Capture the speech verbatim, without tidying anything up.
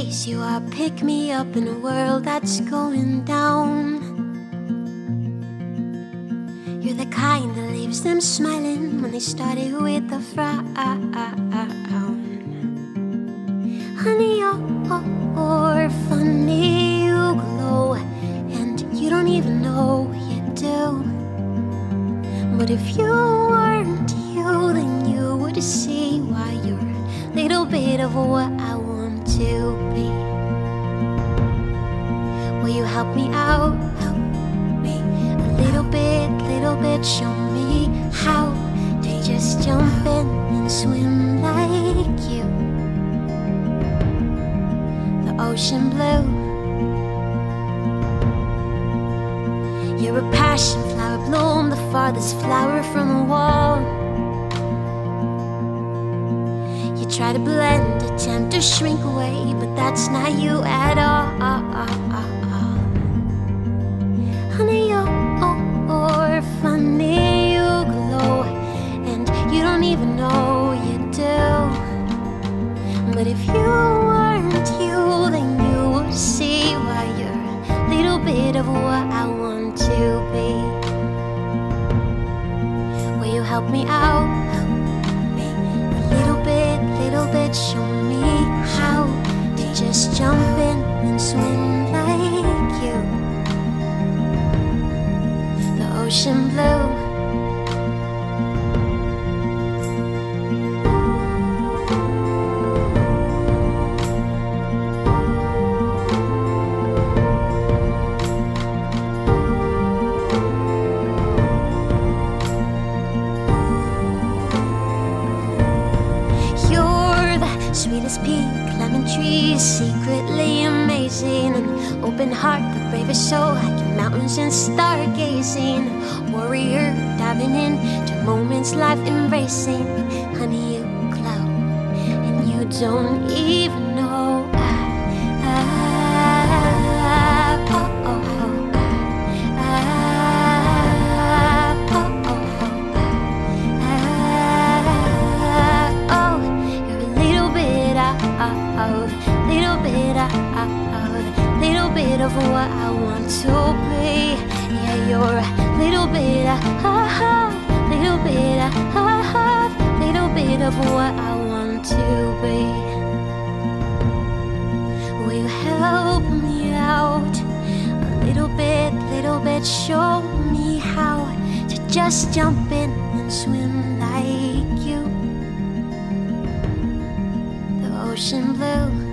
raise you up, pick me up in a world that's going down. You're the kind that leaves them smiling when they started with a frown. Honey, you're funny, you glow, and you don't even know you do. But if you weren't you, then you would see why you're a little bit of what I want to be. Will you help me out? Help me a little bit, little bit. Show me how to just jump in and swim like you. The ocean blue. You're a passion flower, bloom the farthest flower from the wall. You try to blend, attempt to shrink away, but that's not you at all. Honey, you're funny, you glow, and you don't even know you do. But if you weren't you, then you would see why you're a little bit of what I want to be. Will you help me out? Help me a little bit, little bit. Show me how to just jump in and swim like you. The ocean blue. Sweetest peak, lemon trees, secretly amazing. An open heart, the bravest soul, hiking mountains and stargazing. Warrior diving in to moments life embracing. Honey, you glow, and you don't even know. Ah, ah, oh, oh, oh, ah, oh, oh, oh, ah, oh, you're a little bit of, little bit of, little bit of what I want to be. Yeah, you're a little bit of, little bit of, little bit of what I want to be. Will you help me out? A little bit, little bit, show me how to just jump in and swim like you. The ocean blue.